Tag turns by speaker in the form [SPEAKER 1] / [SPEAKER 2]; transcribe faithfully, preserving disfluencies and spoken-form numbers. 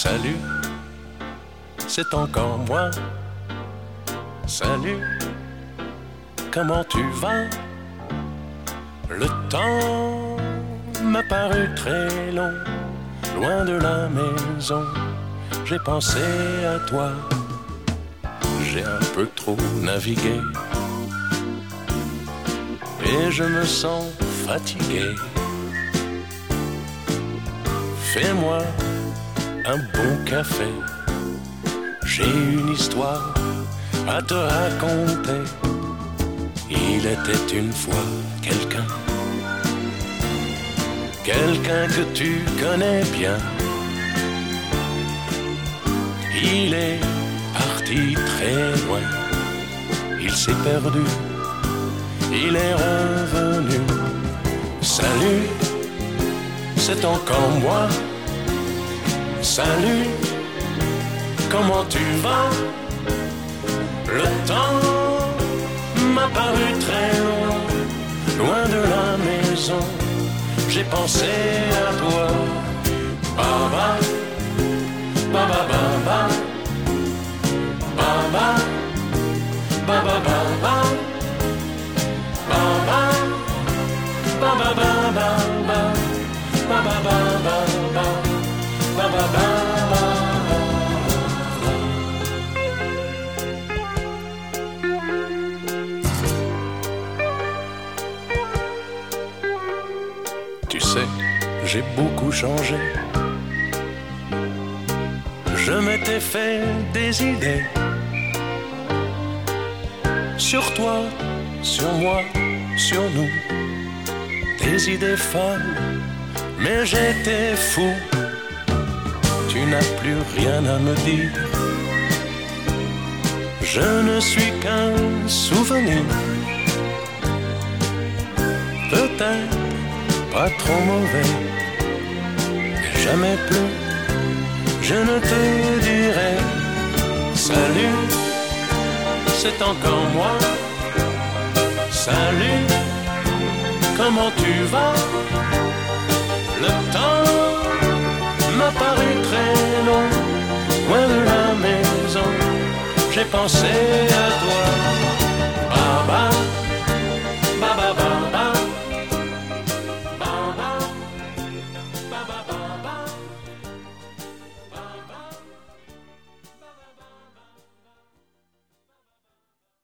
[SPEAKER 1] Salut, c'est encore moi. Salut, comment tu vas? Le temps m'a paru très long, loin de la maison, j'ai pensé à toi. J'ai un peu trop navigué et je me sens fatigué. Fais-moi un bon café, j'ai une histoire à te raconter. Il était une fois quelqu'un, quelqu'un que tu connais bien. Il est parti très loin, il s'est perdu, il est revenu. Salut, c'est encore moi. Salut, comment tu vas? Le temps m'a paru très long, loin de la maison, j'ai pensé à toi. Baba, baba, baba, baba, baba, baba, baba, baba, baba, baba, baba, baba, baba. Tu sais, j'ai beaucoup changé. Je m'étais fait des idées sur toi, sur moi, sur nous. Des idées folles, mais j'étais fou. Tu n'as plus rien à me dire. Je ne suis qu'un souvenir. Peut-être pas trop mauvais, mais jamais plus je ne te dirai. Salut, c'est encore moi. Salut, comment tu vas? Le temps m'a paru très long, loin de la maison, j'ai pensé